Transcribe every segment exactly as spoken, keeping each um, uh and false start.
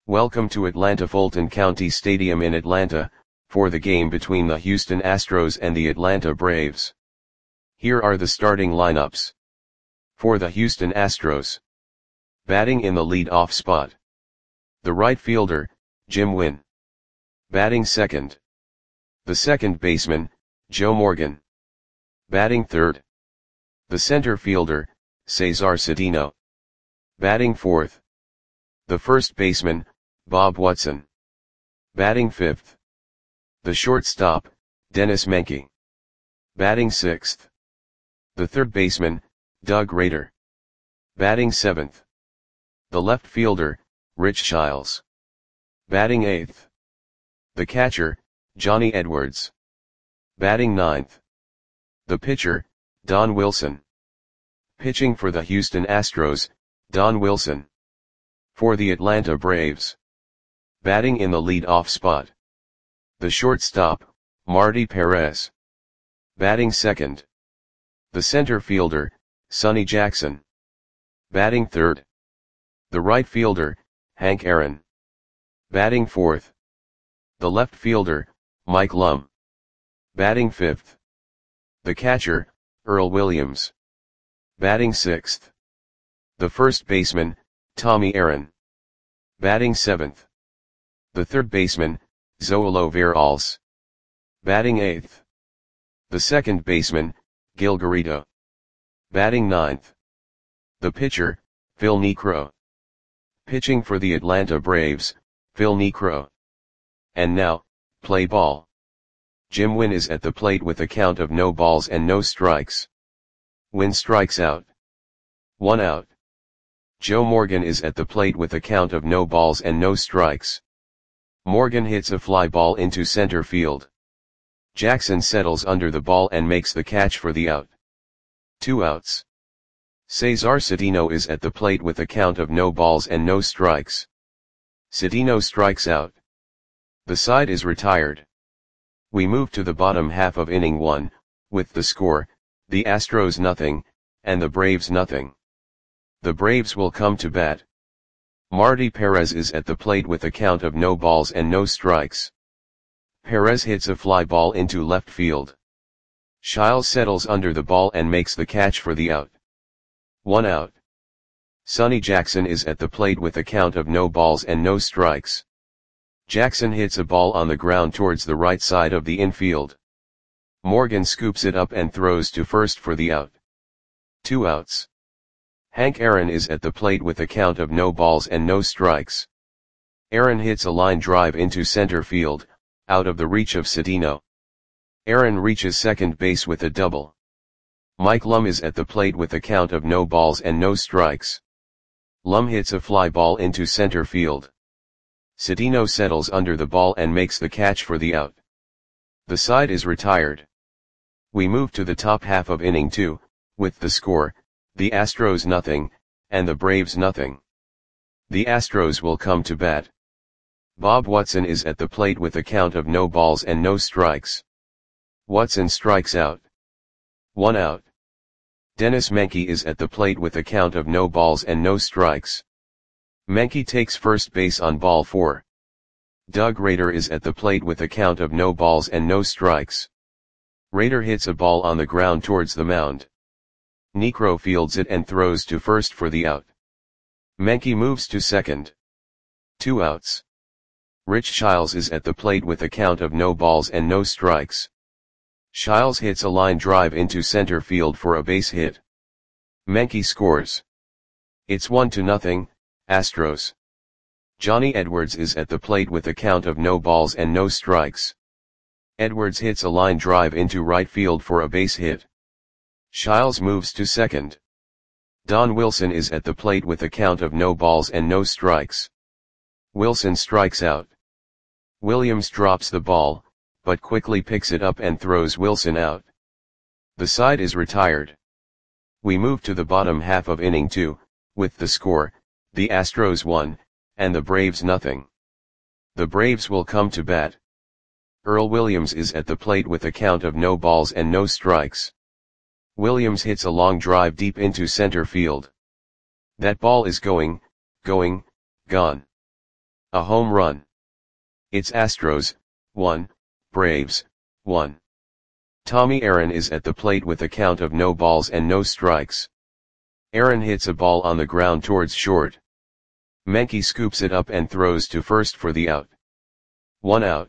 Welcome to Atlanta Fulton County Stadium in Atlanta, for the game between the Houston Astros and the Atlanta Braves. Here are the starting lineups. For the Houston Astros. Batting in the lead-off spot. The right fielder, Jim Wynn. Batting second. The second baseman, Joe Morgan. Batting third. The center fielder, Cesar Cedeno. Batting fourth. The first baseman, Bob Watson. Batting fifth. The shortstop, Dennis Menke. Batting sixth. The third baseman, Doug Rader. Batting seventh. The left fielder, Rich Childs. Batting eighth. The catcher, Johnny Edwards. Batting ninth. The pitcher, Don Wilson. Pitching for the Houston Astros, Don Wilson. For the Atlanta Braves. Batting in the lead-off spot. The shortstop, Marty Perez. Batting second. The center fielder, Sonny Jackson. Batting third. The right fielder, Hank Aaron. Batting fourth. The left fielder, Mike Lum. Batting fifth. The catcher, Earl Williams. Batting sixth. The first baseman, Tommy Aaron. Batting seventh. The third baseman, Zoilo Virals. Batting eighth. The second baseman, Gil Garrido. Batting ninth. The pitcher, Phil Niekro. Pitching for the Atlanta Braves, Phil Niekro. And now, play ball. Jim Wynn is at the plate with a count of no balls and no strikes. Wynn strikes out. One out. Joe Morgan is at the plate with a count of no balls and no strikes. Morgan hits a fly ball into center field. Jackson settles under the ball and makes the catch for the out. Two outs. Cesar Cedeno is at the plate with a count of no balls and no strikes. Cedeno strikes out. The side is retired. We move to the bottom half of inning one, with the score, the Astros nothing, and the Braves nothing. The Braves will come to bat. Marty Perez is at the plate with a count of no balls and no strikes. Perez hits a fly ball into left field. Childs settles under the ball and makes the catch for the out. One out. Sonny Jackson is at the plate with a count of no balls and no strikes. Jackson hits a ball on the ground towards the right side of the infield. Morgan scoops it up and throws to first for the out. Two outs. Hank Aaron is at the plate with a count of no balls and no strikes. Aaron hits a line drive into center field, out of the reach of Cedeno. Aaron reaches second base with a double. Mike Lum is at the plate with a count of no balls and no strikes. Lum hits a fly ball into center field. Cedeno settles under the ball and makes the catch for the out. The side is retired. We move to the top half of inning two, with the score, the Astros nothing, and the Braves nothing. The Astros will come to bat. Bob Watson is at the plate with a count of no balls and no strikes. Watson strikes out. One out. Dennis Menke is at the plate with a count of no balls and no strikes. Menke takes first base on ball four. Doug Rader is at the plate with a count of no balls and no strikes. Rader hits a ball on the ground towards the mound. Niekro fields it and throws to first for the out. Menke moves to second. Two outs. Rich Childs is at the plate with a count of no balls and no strikes. Childs hits a line drive into center field for a base hit. Menke scores. It's one to nothing, Astros. Johnny Edwards is at the plate with a count of no balls and no strikes. Edwards hits a line drive into right field for a base hit. Childs moves to second. Don Wilson is at the plate with a count of no balls and no strikes. Wilson strikes out. Williams drops the ball, but quickly picks it up and throws Wilson out. The side is retired. We move to the bottom half of inning two, with the score, the Astros one, and the Braves nothing. The Braves will come to bat. Earl Williams is at the plate with a count of no balls and no strikes. Williams hits a long drive deep into center field. That ball is going, going, gone. A home run. It's Astros, one, Braves, one. Tommy Aaron is at the plate with a count of no balls and no strikes. Aaron hits a ball on the ground towards short. Menke scoops it up and throws to first for the out. One out.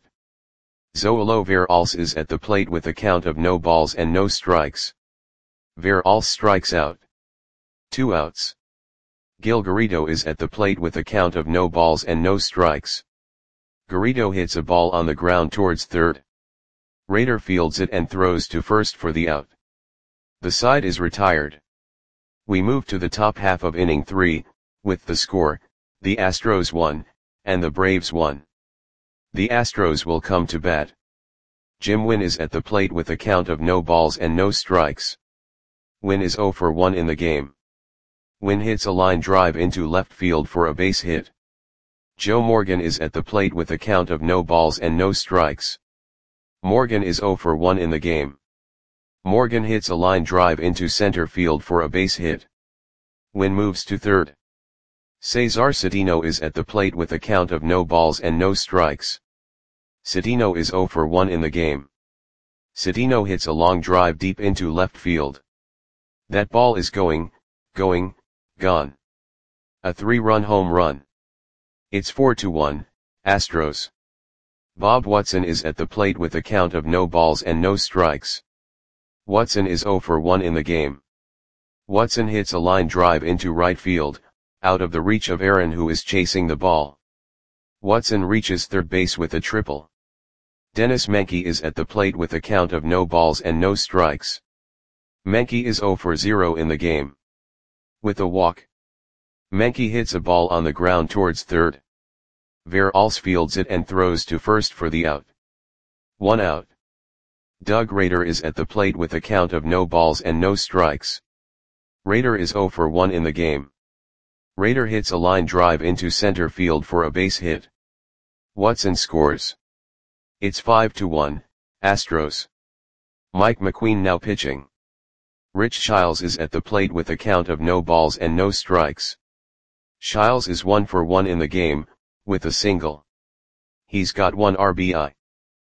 Zoilo Veralles is at the plate with a count of no balls and no strikes. Veralles strikes out. Two outs. Gil Garrido is at the plate with a count of no balls and no strikes. Garrido hits a ball on the ground towards third. Rader fields it and throws to first for the out. The side is retired. We move to the top half of inning three, with the score, the Astros won, and the Braves won. The Astros will come to bat. Jim Wynn is at the plate with a count of no balls and no strikes. Wynn is oh for one in the game. Wynn hits a line drive into left field for a base hit. Joe Morgan is at the plate with a count of no balls and no strikes. Morgan is oh for one in the game. Morgan hits a line drive into center field for a base hit. Wynn moves to third. Cesar Cedeno is at the plate with a count of no balls and no strikes. Cedeno is oh for one in the game. Cedeno hits a long drive deep into left field. That ball is going, going, gone. A three-run home run. It's four to one, Astros. Bob Watson is at the plate with a count of no balls and no strikes. Watson is oh for one in the game. Watson hits a line drive into right field, out of the reach of Aaron who is chasing the ball. Watson reaches third base with a triple. Dennis Menke is at the plate with a count of no balls and no strikes. Menke is oh for zero in the game. With a walk. Menke hits a ball on the ground towards third. Veralles fields it and throws to first for the out. One out. Doug Rader is at the plate with a count of no balls and no strikes. Rader is oh for one in the game. Rader hits a line drive into center field for a base hit. Watson scores. It's five to one, Astros. Mike McQueen now pitching. Rich Shiles is at the plate with a count of no balls and no strikes. Shiles is one for one in the game, with a single. He's got one R B I.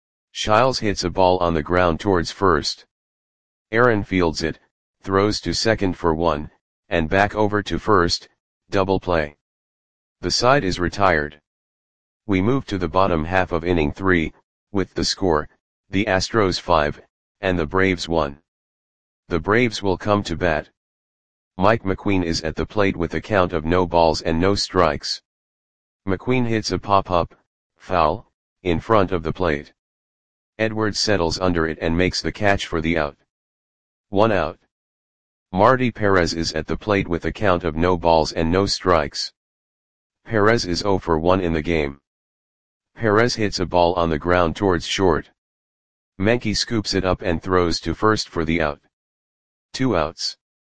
Shiles hits a ball on the ground towards first. Aaron fields it, throws to second for one, and back over to first, double play. The side is retired. We move to the bottom half of inning three, with the score, the Astros five, and the Braves one. The Braves will come to bat. Mike McQueen is at the plate with a count of no balls and no strikes. McQueen hits a pop-up, foul, in front of the plate. Edwards settles under it and makes the catch for the out. One out. Marty Perez is at the plate with a count of no balls and no strikes. Perez is oh for one in the game. Perez hits a ball on the ground towards short. Menke scoops it up and throws to first for the out. Two outs.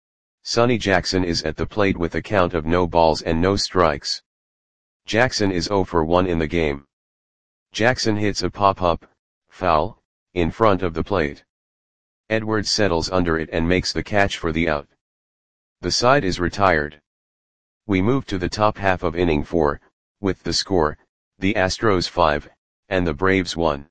Sonny Jackson is at the plate with a count of no balls and no strikes. Jackson is oh for one in the game. Jackson hits a pop-up, foul, in front of the plate. Edwards settles under it and makes the catch for the out. The side is retired. We move to the top half of inning four, with the score, the Astros five, and the Braves one.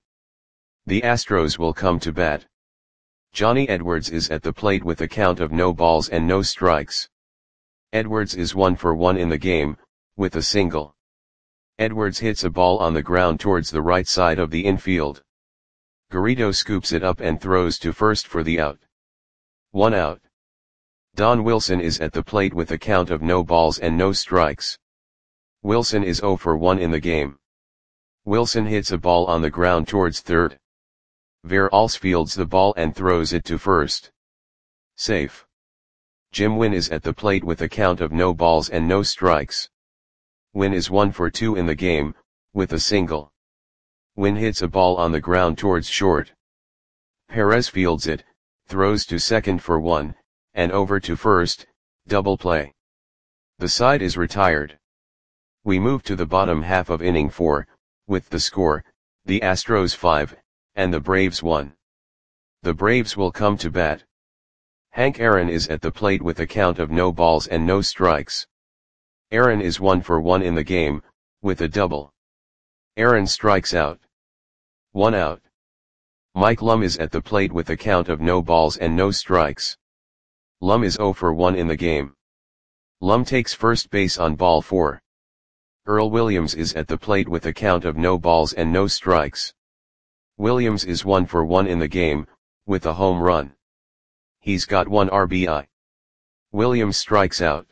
The Astros will come to bat. Johnny Edwards is at the plate with a count of no balls and no strikes. Edwards is one for one in the game, with a single. Edwards hits a ball on the ground towards the right side of the infield. Garrido scoops it up and throws to first for the out. One out. Don Wilson is at the plate with a count of no balls and no strikes. Wilson is oh for one in the game. Wilson hits a ball on the ground towards third. Veralles fields the ball and throws it to first. Safe. Jim Wynn is at the plate with a count of no balls and no strikes. Wynn is one for two in the game, with a single. Wynn hits a ball on the ground towards short. Perez fields it, throws to second for one, and over to first, double play. The side is retired. We move to the bottom half of inning four, with the score, the Astros five, and the Braves one. The Braves will come to bat. Hank Aaron is at the plate with a count of no balls and no strikes. Aaron is one for one in the game, with a double. Aaron strikes out. One out. Mike Lum is at the plate with a count of no balls and no strikes. Lum is zero for one in the game. Lum takes first base on ball four. Earl Williams is at the plate with a count of no balls and no strikes. Williams is one for one in the game, with a home run. He's got one R B I. Williams strikes out.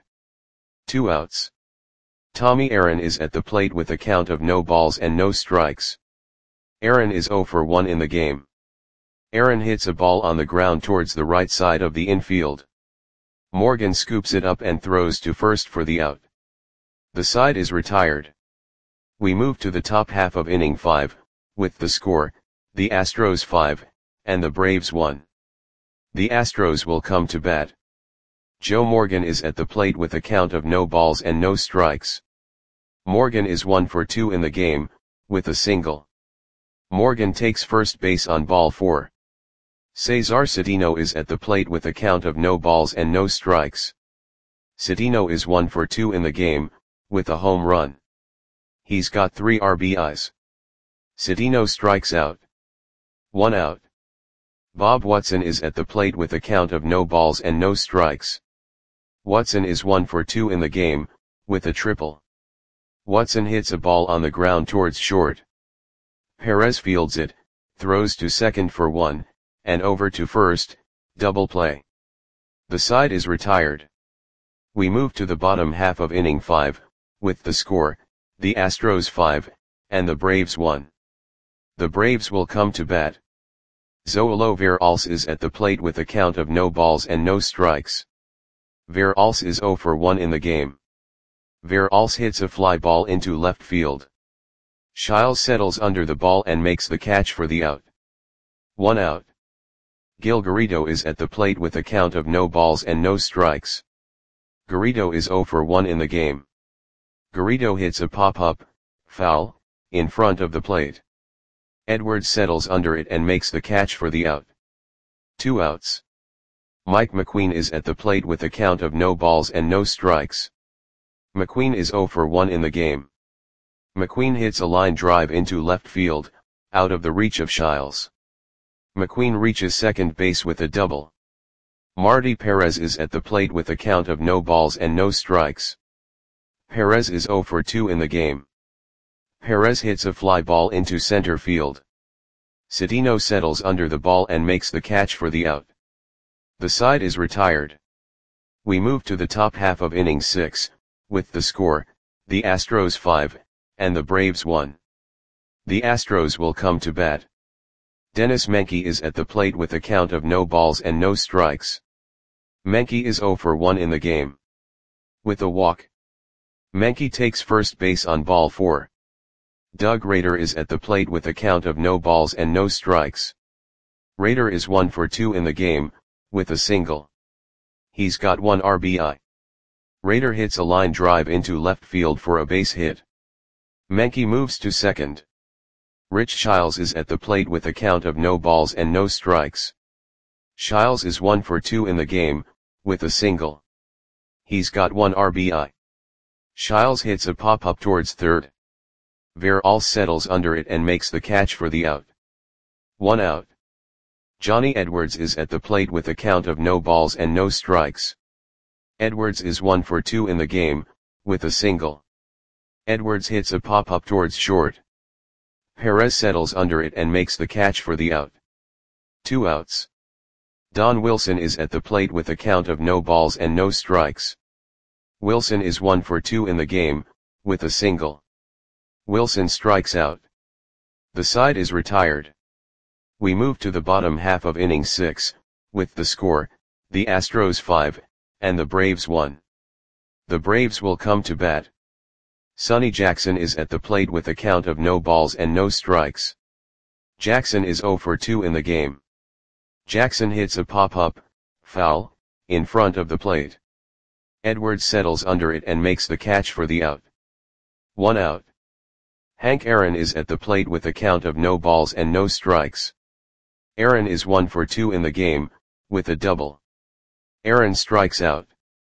Two outs. Tommy Aaron is at the plate with a count of no balls and no strikes. Aaron is zero for one in the game. Aaron hits a ball on the ground towards the right side of the infield. Morgan scoops it up and throws to first for the out. The side is retired. We move to the top half of inning five, with the score, the Astros five, and the Braves one. The Astros will come to bat. Joe Morgan is at the plate with a count of no balls and no strikes. Morgan is one for two in the game, with a single. Morgan takes first base on ball four. Cesar Cedeno is at the plate with a count of no balls and no strikes. Cedeno is one for two in the game, with a home run. He's got three R B Is. Cedeno strikes out. One out. Bob Watson is at the plate with a count of no balls and no strikes. Watson is one for two in the game, with a triple. Watson hits a ball on the ground towards short. Perez fields it, throws to second for one, and over to first, double play. The side is retired. We move to the bottom half of inning five, with the score, the Astros five, and the Braves one. The Braves will come to bat. Zoilo Veralles is at the plate with a count of no balls and no strikes. Veralles is zero for one in the game. Veralles hits a fly ball into left field. Shiles settles under the ball and makes the catch for the out. One out. Gil Garrido is at the plate with a count of no balls and no strikes. Garrido is zero for one in the game. Garrido hits a pop-up, foul, in front of the plate. Edwards settles under it and makes the catch for the out. Two outs. Mike McQueen is at the plate with a count of no balls and no strikes. McQueen is zero for one in the game. McQueen hits a line drive into left field, out of the reach of Shiles. McQueen reaches second base with a double. Marty Perez is at the plate with a count of no balls and no strikes. Perez is zero for two in the game. Perez hits a fly ball into center field. Cedeno settles under the ball and makes the catch for the out. The side is retired. We move to the top half of inning six, with the score, the Astros five, and the Braves one. The Astros will come to bat. Dennis Menke is at the plate with a count of no balls and no strikes. Menke is zero for one in the game. With a walk. Menke takes first base on ball four. Doug Rader is at the plate with a count of no balls and no strikes. Rader is one for two in the game, with a single. He's got one R B I. Rader hits a line drive into left field for a base hit. Menke moves to second. Rich Shiles is at the plate with a count of no balls and no strikes. Shiles is one for two in the game, with a single. He's got one R B I. Shiles hits a pop-up towards third. Veralles settles under it and makes the catch for the out. One out. Johnny Edwards is at the plate with a count of no balls and no strikes. Edwards is one for two in the game, with a single. Edwards hits a pop-up towards short. Perez settles under it and makes the catch for the out. Two outs. Don Wilson is at the plate with a count of no balls and no strikes. Wilson is one for two in the game, with a single. Wilson strikes out. The side is retired. We move to the bottom half of inning six, with the score, the Astros five, and the Braves one. The Braves will come to bat. Sonny Jackson is at the plate with a count of no balls and no strikes. Jackson is zero for two in the game. Jackson hits a pop-up, foul, in front of the plate. Edwards settles under it and makes the catch for the out. One out. Hank Aaron is at the plate with a count of no balls and no strikes. Aaron is one for two in the game, with a double. Aaron strikes out.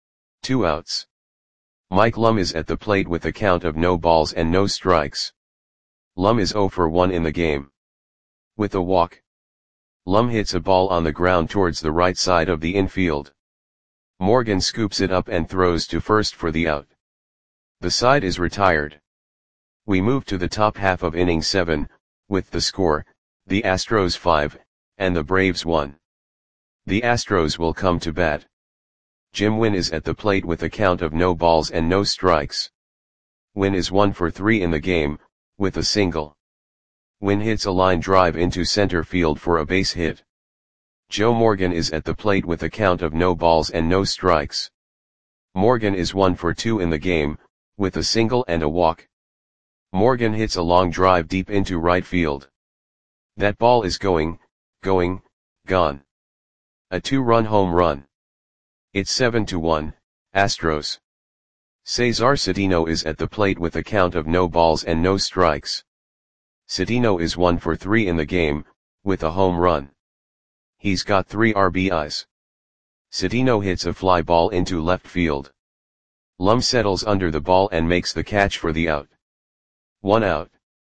Two outs. Mike Lum is at the plate with a count of no balls and no strikes. Lum is zero for one in the game. With a walk, Lum hits a ball on the ground towards the right side of the infield. Morgan scoops it up and throws to first for the out. The side is retired. We move to the top half of inning seven, with the score, the Astros five, and the Braves one. The Astros will come to bat. Jim Wynn is at the plate with a count of no balls and no strikes. Wynn is one for three in the game, with a single. Wynn hits a line drive into center field for a base hit. Joe Morgan is at the plate with a count of no balls and no strikes. Morgan is one for two in the game, with a single and a walk. Morgan hits a long drive deep into right field. That ball is going, going, gone. A two-run home run. It's seven to one, Astros. Cesar Cedeno is at the plate with a count of no balls and no strikes. Cedeno is one for three in the game, with a home run. He's got three R B Is. Cedeno hits a fly ball into left field. Lum settles under the ball and makes the catch for the out. One out.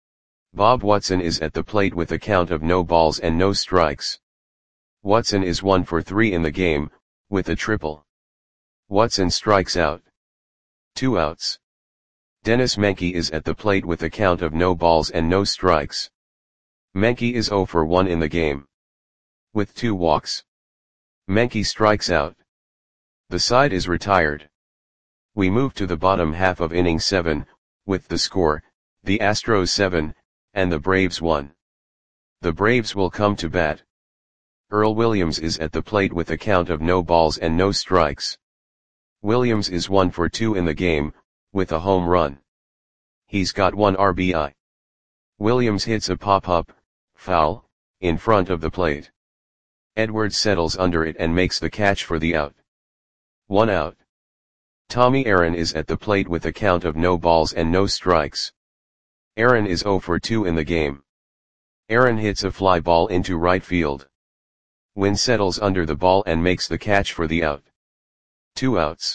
Bob Watson is at the plate with a count of no balls and no strikes. Watson is one for three in the game, with a triple. Watson strikes out. Two outs. Dennis Menke is at the plate with a count of no balls and no strikes. Menke is zero for one in the game. With two walks. Menke strikes out. The side is retired. We move to the bottom half of inning seven, with the score, the Astros seven, and the Braves one. The Braves will come to bat. Earl Williams is at the plate with a count of no balls and no strikes. Williams is one for two in the game, with a home run. He's got one R B I. Williams hits a pop-up, foul, in front of the plate. Edwards settles under it and makes the catch for the out. One out. Tommy Aaron is at the plate with a count of no balls and no strikes. Aaron is zero for two in the game. Aaron hits a fly ball into right field. Wynn settles under the ball and makes the catch for the out. Two outs.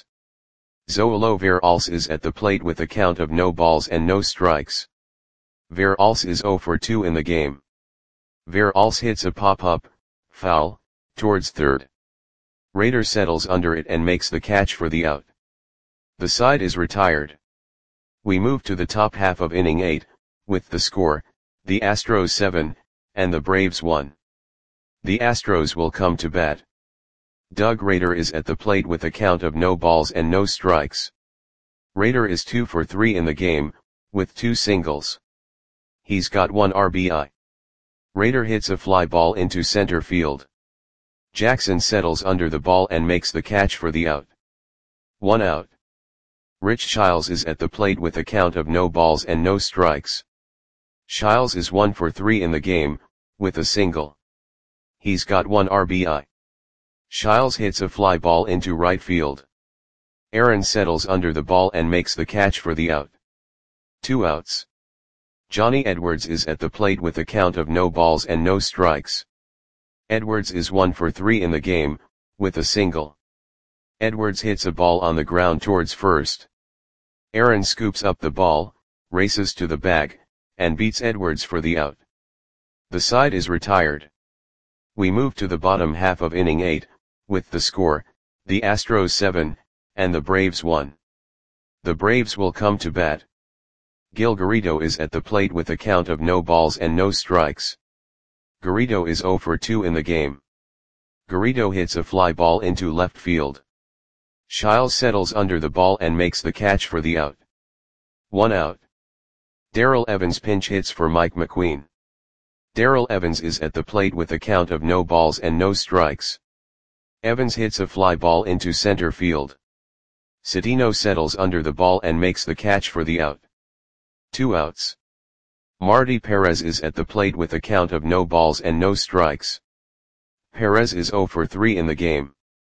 Zoilo Veralce is at the plate with a count of no balls and no strikes. Veralce is zero for two in the game. Veralce hits a pop-up, foul, towards third. Rader settles under it and makes the catch for the out. The side is retired. We move to the top half of inning eight, with the score, the Astros seven, and the Braves one. The Astros will come to bat. Doug Rader is at the plate with a count of no balls and no strikes. Rader is two for three in the game, with two singles. He's got one R B I. Rader hits a fly ball into center field. Jackson settles under the ball and makes the catch for the out. One out. Rich Shiles is at the plate with a count of no balls and no strikes. Shiles is one for three in the game, with a single. He's got one R B I. Shiles hits a fly ball into right field. Aaron settles under the ball and makes the catch for the out. Two outs. Johnny Edwards is at the plate with a count of no balls and no strikes. Edwards is one for three in the game, with a single. Edwards hits a ball on the ground towards first. Aaron scoops up the ball, races to the bag, and beats Edwards for the out. The side is retired. We move to the bottom half of inning eight, with the score, the Astros seven, and the Braves one. The Braves will come to bat. Gil Garrido is at the plate with a count of no balls and no strikes. Garrido is zero for two in the game. Garrido hits a fly ball into left field. Shiles settles under the ball and makes the catch for the out. One out. Darrell Evans pinch hits for Mike McQueen. Darrell Evans is at the plate with a count of no balls and no strikes. Evans hits a fly ball into center field. Cedeno settles under the ball and makes the catch for the out. Two outs. Marty Perez is at the plate with a count of no balls and no strikes. Perez is zero for three in the game.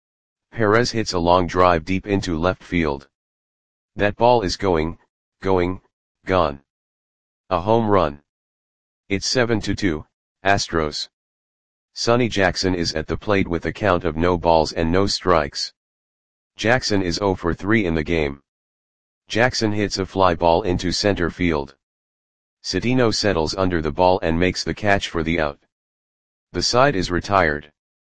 Perez hits a long drive deep into left field. That ball is going, going, gone. A home run. It's seven to two, Astros. Sonny Jackson is at the plate with a count of no balls and no strikes. Jackson is zero for three in the game. Jackson hits a fly ball into center field. Citino settles under the ball and makes the catch for the out. The side is retired.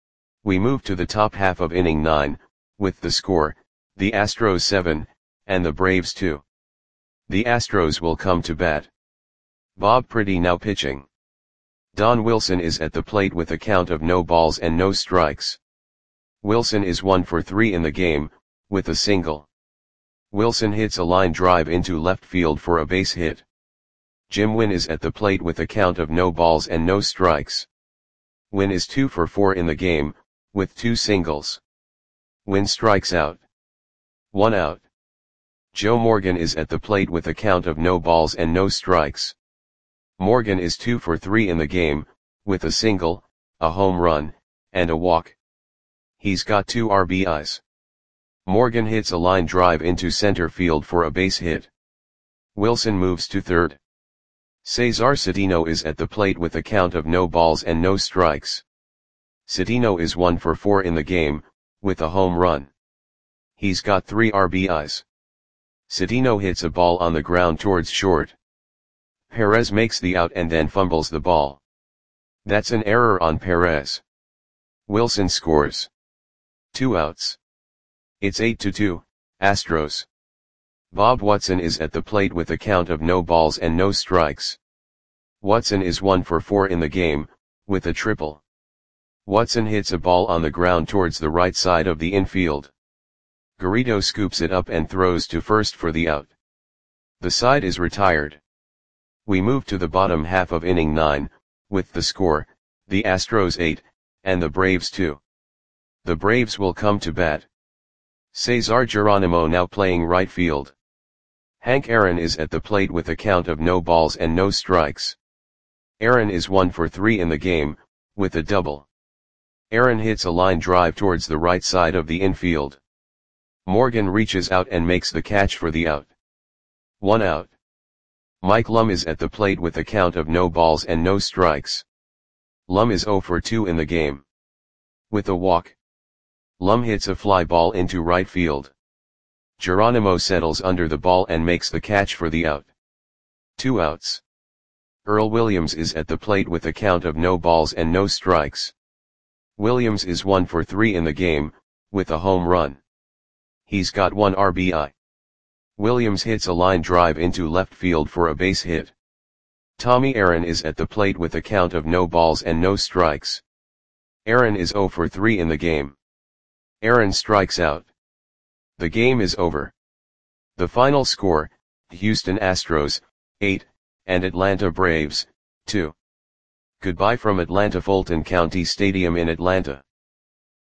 We move to the top half of inning nine, with the score, the Astros seven, and the Braves two. The Astros will come to bat. Bob Pretty now pitching. Don Wilson is at the plate with a count of no balls and no strikes. Wilson is one for three in the game, with a single. Wilson hits a line drive into left field for a base hit. Jim Wynn is at the plate with a count of no balls and no strikes. Wynn is two for four in the game, with two singles. Wynn strikes out. One out. Joe Morgan is at the plate with a count of no balls and no strikes. Morgan is two for three in the game, with a single, a home run, and a walk. He's got two R B Is. Morgan hits a line drive into center field for a base hit. Wilson moves to third. Cesar Citino is at the plate with a count of no balls and no strikes. Citino is one for four in the game, with a home run. He's got three R B Is. Citino hits a ball on the ground towards short. Perez makes the out and then fumbles the ball. That's an error on Perez. Wilson scores. Two outs. It's eight to two, Astros. Bob Watson is at the plate with a count of no balls and no strikes. Watson is one for four in the game, with a triple. Watson hits a ball on the ground towards the right side of the infield. Garrido scoops it up and throws to first for the out. The side is retired. We move to the bottom half of inning nine, with the score, the Astros eight, and the Braves two. The Braves will come to bat. Cesar Geronimo now playing right field. Hank Aaron is at the plate with a count of no balls and no strikes. Aaron is one for three in the game, with a double. Aaron hits a line drive towards the right side of the infield. Morgan reaches out and makes the catch for the out. One out. Mike Lum is at the plate with a count of no balls and no strikes. Lum is zero for two in the game. With a walk. Lum hits a fly ball into right field. Geronimo settles under the ball and makes the catch for the out. Two outs. Earl Williams is at the plate with a count of no balls and no strikes. Williams is one for three in the game, with a home run. He's got one R B I. Williams hits a line drive into left field for a base hit. Tommy Aaron is at the plate with a count of no balls and no strikes. Aaron is zero for three in the game. Aaron strikes out. The game is over. The final score, Houston Astros, eight, and Atlanta Braves, two. Goodbye from Atlanta Fulton County Stadium in Atlanta.